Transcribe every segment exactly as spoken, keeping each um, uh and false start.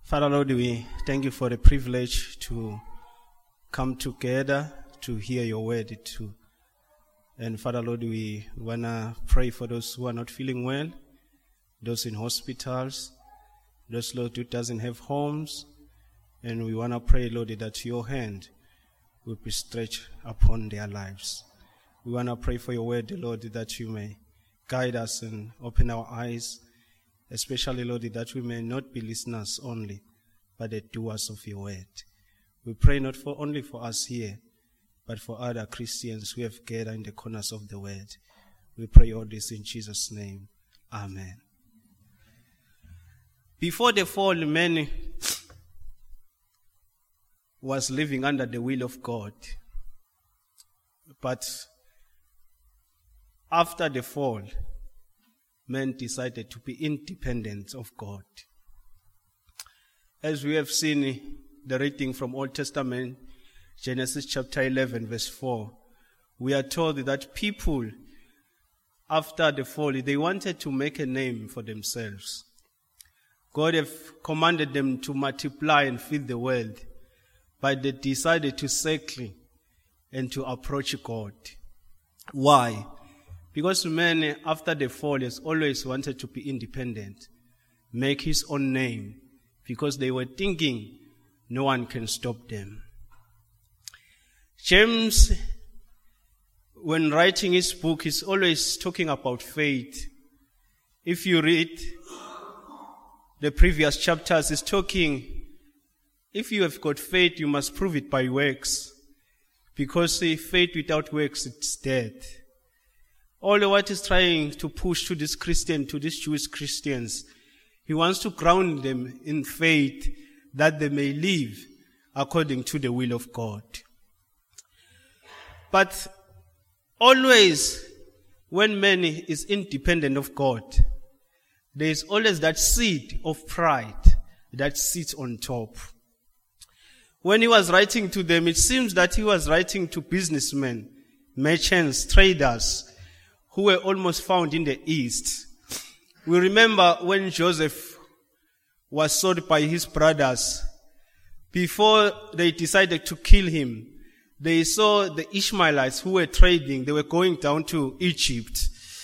Father Lord, we thank you for the privilege to come together to hear your word too. And Father Lord, we want to pray for those who are not feeling well, those in hospitals, those, Lord, who doesn't have homes. And we want to pray, Lord, that your hand will be stretched upon their lives. We want to pray for your word, Lord, that you may guide us and open our eyes, especially, Lord, that we may not be listeners only, but the doers of your word. We pray not for only for us here, but for other Christians who have gathered in the corners of the word. We pray all this in Jesus' name. Amen. Before the fall, man was living under the will of God. But after the fall, men decided to be independent of God. As we have seen the reading from Old Testament, Genesis chapter eleven, verse four, we are told that people, after the fall, they wanted to make a name for themselves. God have commanded them to multiply and fill the world, but they decided to settle and to approach God. Why? Because man, after the fall, has always wanted to be independent, make his own name, because they were thinking no one can stop them. James, when writing his book, is always talking about faith. If you read the previous chapters, he's talking, if you have got faith, you must prove it by works, because see, faith without works, it's dead. All what he's trying to push to this Christian, to these Jewish Christians, he wants to ground them in faith that they may live according to the will of God. But always, when man is independent of God, there is always that seed of pride that sits on top. When he was writing to them, it seems that he was writing to businessmen, merchants, traders, who were almost found in the East. We remember when Joseph was sold by his brothers, before they decided to kill him, they saw the Ishmaelites who were trading, they were going down to Egypt.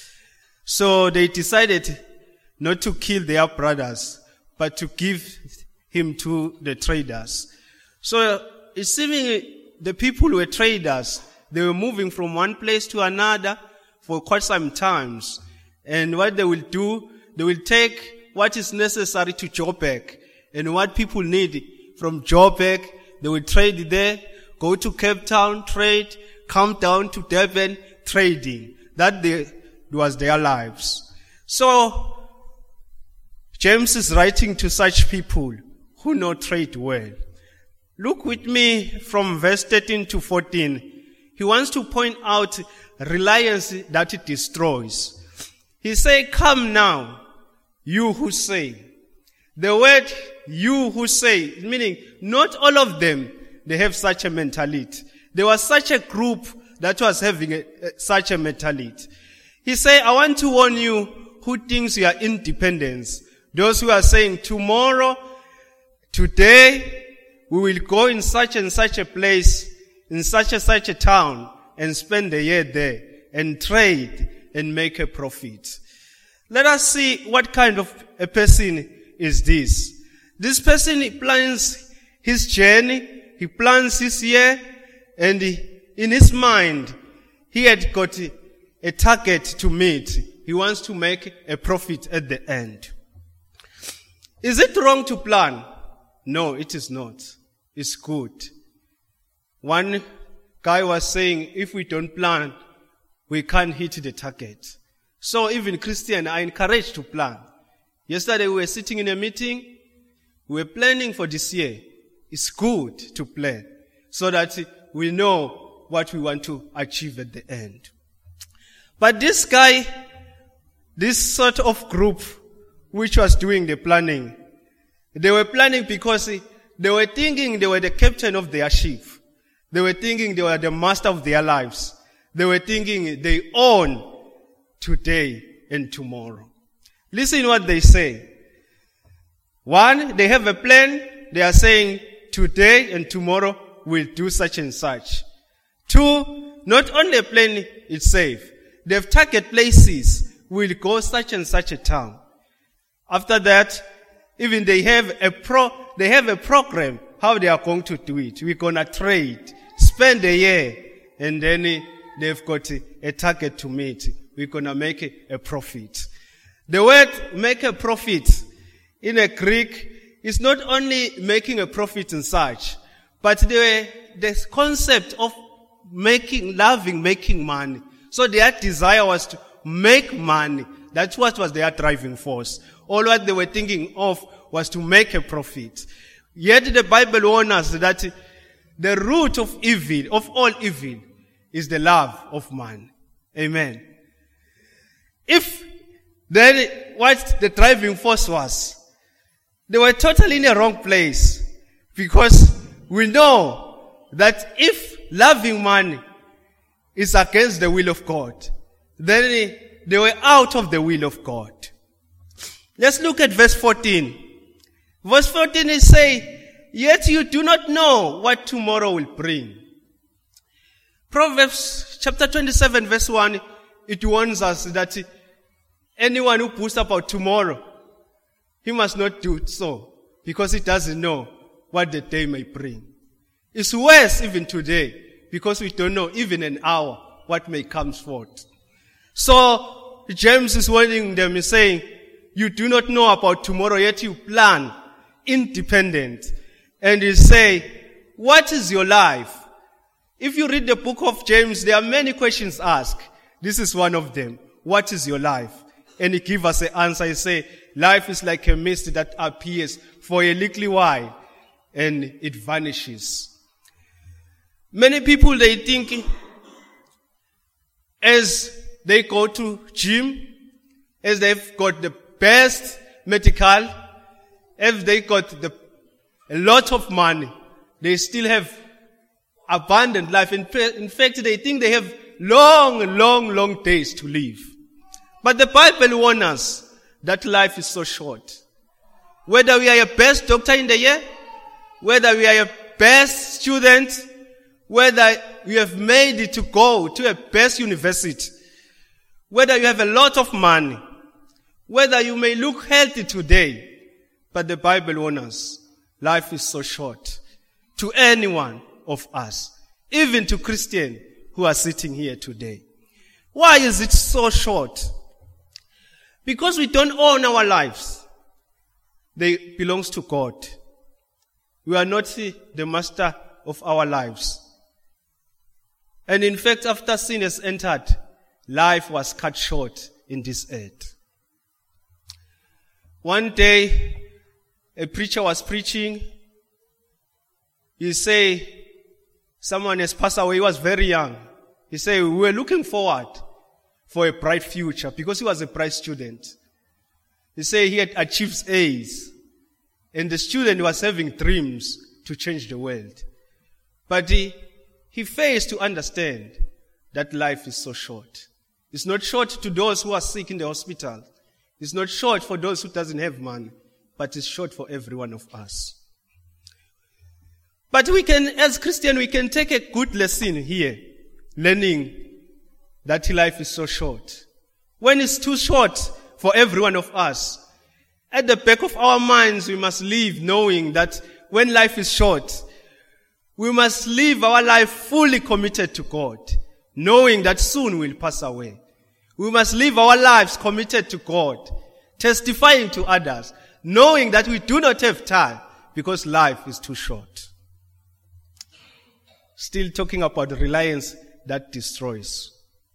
So they decided not to kill their brothers, but to give him to the traders. So it's seeming the people who were traders, they were moving from one place to another for quite some times. And what they will do, they will take what is necessary to Joburg, and what people need from Joburg, they will trade there, go to Cape Town, trade, come down to Durban, trading. That they, was their lives. So, James is writing to such people who know trade well. Look with me from verse thirteen to fourteen. He wants to point out reliance that it destroys. He say, come now, you who say. The word you who say, meaning not all of them, they have such a mentality. There was such a group that was having a, a, such a mentality. He say, I want to warn you who thinks you are independent. Those who are saying tomorrow, today, we will go in such and such a place, in such and such a town, and spend a year there, and trade, and make a profit. Let us see what kind of a person is this. This person, he plans his journey, he plans his year, and he, in his mind, he had got a, a target to meet. He wants to make a profit at the end. Is it wrong to plan? No, it is not. It's good. One guy was saying, if we don't plan, we can't hit the target. So even Christians are encouraged to plan. Yesterday we were sitting in a meeting. We were planning for this year. It's good to plan so that we know what we want to achieve at the end. But this guy, this sort of group which was doing the planning, they were planning because they were thinking they were the captain of their ship. They were thinking they were the master of their lives. They were thinking they own today and tomorrow. Listen what they say. One, they have a plan. They are saying today and tomorrow we'll do such and such. Two, not only a plan itself, they have target places. We'll go such and such a town. After that, even they have a pro, they have a program how they are going to do it. We're gonna trade, spend a year, and then they've got a target to meet. We're gonna make a profit. The word make a profit in a Greek is not only making a profit and such, but the, the concept of making, loving, making money. So their desire was to make money. That's what was their driving force. All what they were thinking of was to make a profit. Yet the Bible warns us that the root of evil, of all evil, is the love of man. Amen. If then what the driving force was, they were totally in the wrong place. Because we know that if loving money is against the will of God, then they were out of the will of God. Let's look at verse fourteen. Verse fourteen is saying, yet you do not know what tomorrow will bring. Proverbs chapter twenty-seven verse one, it warns us that anyone who boasts about tomorrow, he must not do so, because he doesn't know what the day may bring. It's worse even today, because we don't know even an hour what may come forth. So James is warning them, he's saying, you do not know about tomorrow, yet you plan independent. And he say, what is your life? If you read the book of James, there are many questions asked. This is one of them. What is your life? And he give us an answer. He say, life is like a mist that appears for a little while and it vanishes. Many people, they think as they go to gym, as they've got the best medical, if they got the, a lot of money, they still have abundant life. In, in fact, they think they have long, long, long days to live. But the Bible warns us that life is so short. Whether we are your best doctor in the year, whether we are your best student, whether you have made it to go to a best university, whether you have a lot of money, whether you may look healthy today, but the Bible warns us, life is so short to any one of us, even to Christians who are sitting here today. Why is it so short? Because we don't own our lives. They belong to God. We are not the master of our lives. And in fact, after sin has entered, life was cut short in this earth. One day, a preacher was preaching. He say, someone has passed away. He was very young. He said, we were looking forward for a bright future because he was a bright student. He said he had achieved A's. And the student was having dreams to change the world. But he, he fails to understand that life is so short. It's not short to those who are sick in the hospital. It's not short for those who doesn't have money. But it's short for every one of us. But we can, as Christians, we can take a good lesson here, learning that life is so short. When it's too short for every one of us, at the back of our minds, we must live knowing that when life is short, we must live our life fully committed to God, knowing that soon we'll pass away. We must live our lives committed to God, testifying to others, knowing that we do not have time because life is too short. Still talking about the reliance that destroys.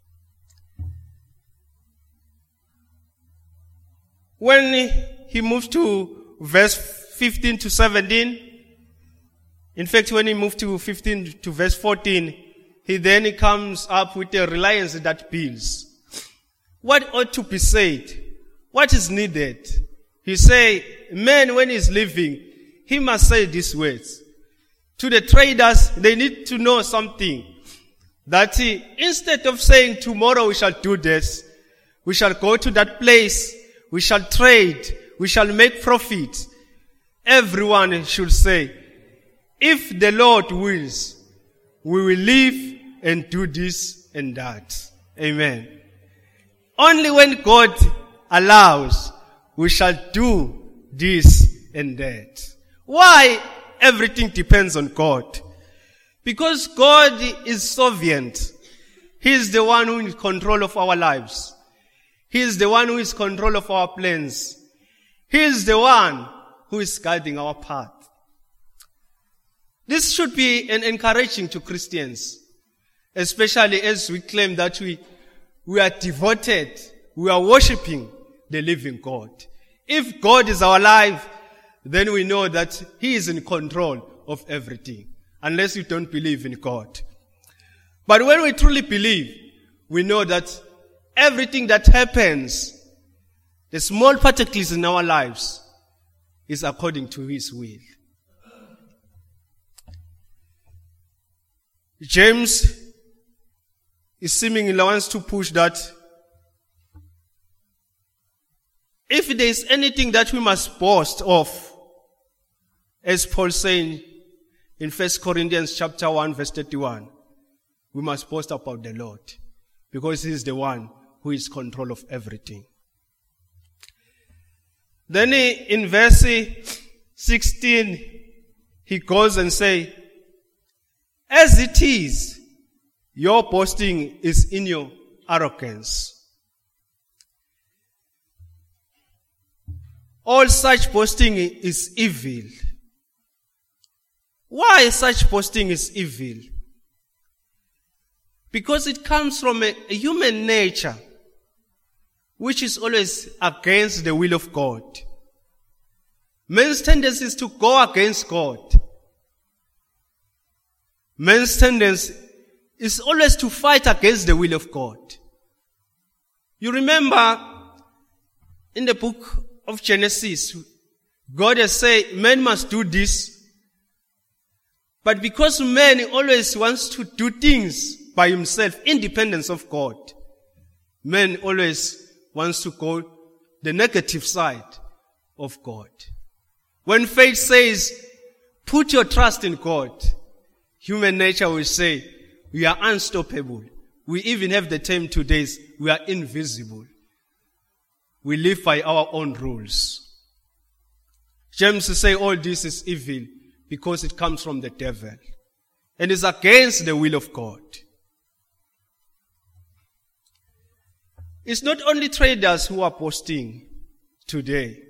When he moved to verse fifteen to seventeen, in fact, when he moved to fifteen to verse fourteen, he then comes up with a reliance that builds. What ought to be said? What is needed? He say, man, when he's living, he must say these words. To the traders, they need to know something. That he, instead of saying, tomorrow we shall do this, we shall go to that place, we shall trade, we shall make profit. everyone should say, if the Lord wills, we will live and do this and that. Amen. Only when God allows, we shall do this and that. Why? Everything depends on God. Because God is sovereign. He is the one who is in control of our lives. He is the one who is in control of our plans. He is the one who is guiding our path. This should be an encouraging to Christians, especially as we claim that we, we are devoted, we are worshiping the living God. If God is our life, then we know that He is in control of everything, unless you don't believe in God. But when we truly believe, we know that everything that happens, the small particles in our lives, is according to His will. James is seemingly wants to push that if there is anything that we must boast of, as Paul saying in First Corinthians chapter one, verse thirty-one, we must boast about the Lord, because He is the one who is in control of everything. Then he, in verse sixteen, he goes and say, as it is, your boasting is in your arrogance. All such boasting is evil. Why such boasting is evil? Because it comes from a, a human nature which is always against the will of God. Man's tendency is to go against God. Man's tendency is always to fight against the will of God. You remember in the book of Genesis, God has said, man must do this. But because man always wants to do things by himself, independence of God, man always wants to go the negative side of God. When faith says, put your trust in God, human nature will say, we are unstoppable. We even have the term today, we are invisible. We live by our own rules. James says all this is evil because it comes from the devil and is against the will of God. It's not only traders who are boasting today,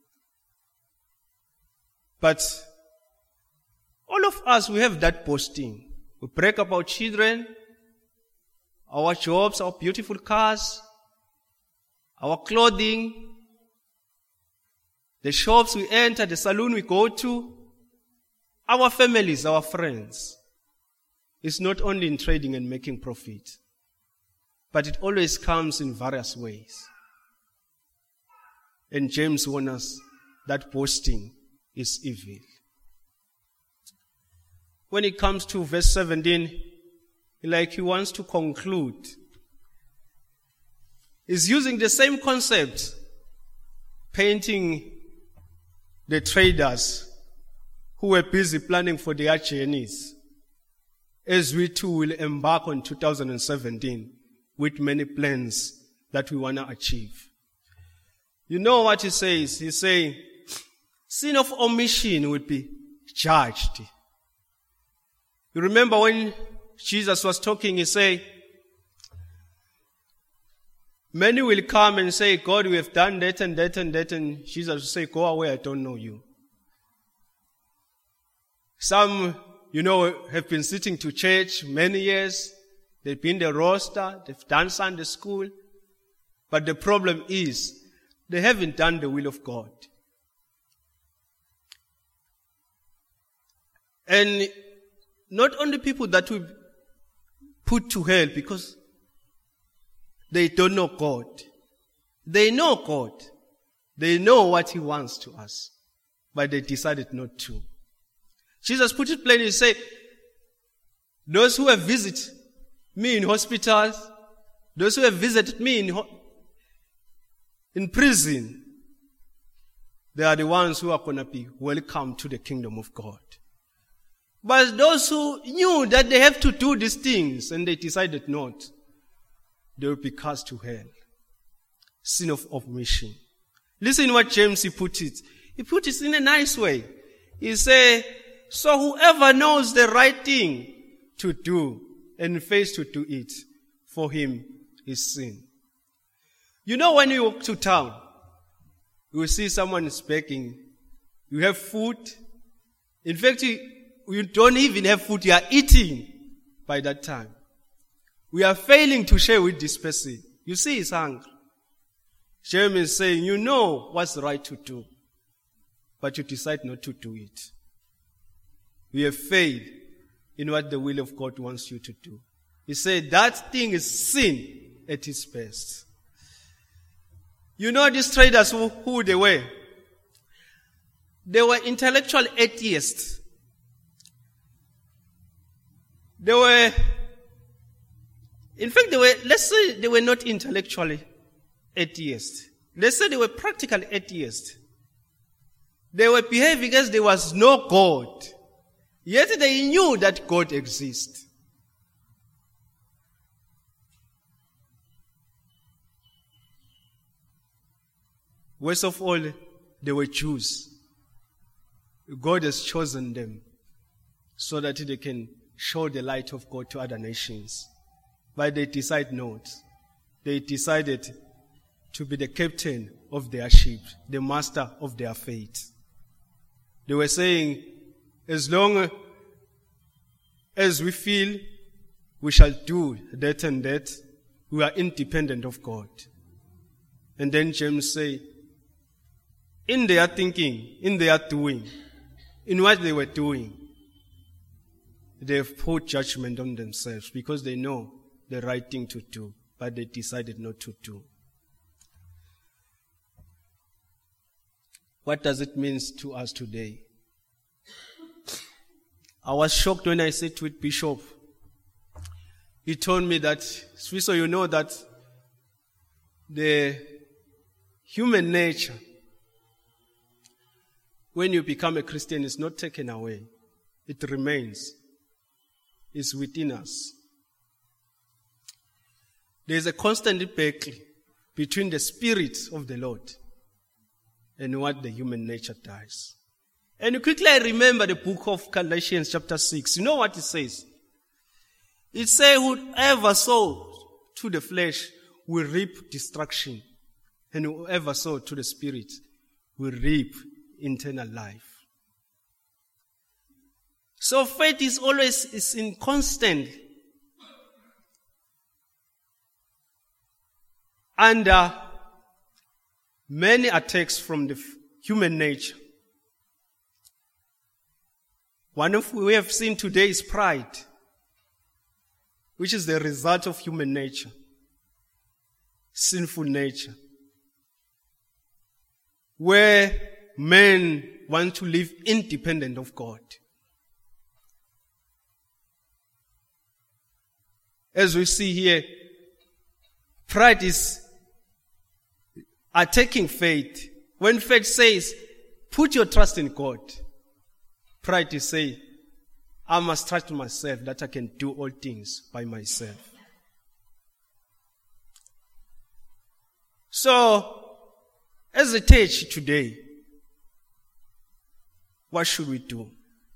but all of us, we have that boasting. We brag about children, our jobs, our beautiful cars, our clothing, the shops we enter, the saloon we go to, our families, our friends. It's not only in trading and making profit, but it always comes in various ways. And James warns us that boasting is evil. When it comes to verse seventeen, like he wants to conclude, he's using the same concept, painting the traders who were busy planning for their journeys, as we too will embark on two thousand seventeen with many plans that we want to achieve. You know what he says? He's saying, sin of omission will be judged. You remember when Jesus was talking, he said, many will come and say, God, we have done that and that and that, and Jesus will say, go away, I don't know you. Some, you know, have been sitting to church many years. They've been the roster, they've done Sunday school. But the problem is, they haven't done the will of God. And not only people that will put to hell because they don't know God. They know God. They know what He wants to us. But they decided not to. Jesus put it plainly, He said, those who have visited me in hospitals, those who have visited me in, ho- in prison, they are the ones who are going to be welcome to the kingdom of God. But those who knew that they have to do these things and they decided not, they will be cast to hell. Sin of omission. Listen what James he put it. He put it in a nice way. He say, so whoever knows the right thing to do and fails to do it, for him is sin. You know, when you walk to town, you will see someone is begging. You have food. In fact, you, you don't even have food. You are eating by that time. We are failing to share with this person. You see he's hungry. James is saying, you know what's right to do, but you decide not to do it. We have failed in what the will of God wants you to do. He said that thing is sin at its best. You know these traders who, who they were? They were intellectual atheists. They were, in fact, they were, let's say they were not intellectually atheists. Let's say they were practical atheists. They were behaving as there was no God. Yet they knew that God exists. Worst of all, they were Jews. God has chosen them so that they can show the light of God to other nations. But they decide not. They decided to be the captain of their ship, the master of their fate. They were saying, as long as we feel we shall do that and that, we are independent of God. And then James say, in their thinking, in their doing, in what they were doing, they have put judgment on themselves because they know the right thing to do, but they decided not to do. What does it mean to us today? I was shocked when I sat with Bishop. He told me that, so you know that the human nature, when you become a Christian, is not taken away. It remains. It's within us. There is a constant battle between the Spirit of the Lord and what the human nature does. And quickly I remember the book of Galatians chapter six. You know what it says? It says, whoever sows to the flesh will reap destruction, and whoever sows to the Spirit will reap eternal life. So faith is always is in constant under many attacks from the human nature. One of we have seen today is pride, which is the result of human nature, sinful nature, where men want to live independent of God. As we see here, pride is attacking faith. When faith says, put your trust in God, pride is saying, I must trust myself that I can do all things by myself. So, as a church today, what should we do?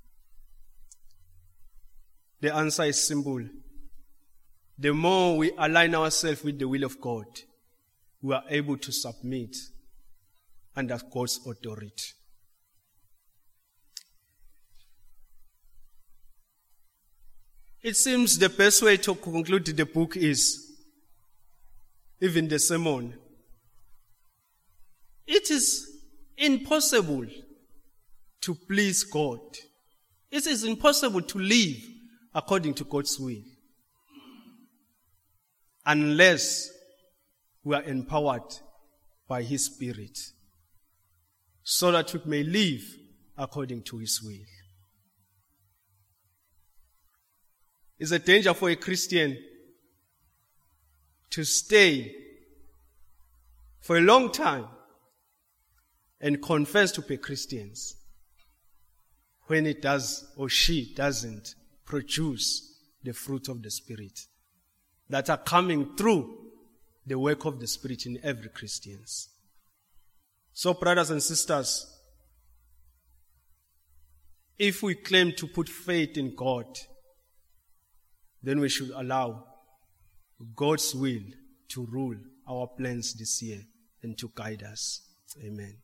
The answer is simple. The more we align ourselves with the will of God, we are able to submit under God's authority. It seems the best way to conclude the book is, even the sermon, it is impossible to please God. It is impossible to live according to God's will unless we are empowered by His Spirit so that we may live according to His will. It's a danger for a Christian to stay for a long time and confess to be Christians when it does or she doesn't produce the fruit of the Spirit that are coming through the work of the Spirit in every Christian. So, brothers and sisters, if we claim to put faith in God, then we should allow God's will to rule our plans this year and to guide us. Amen.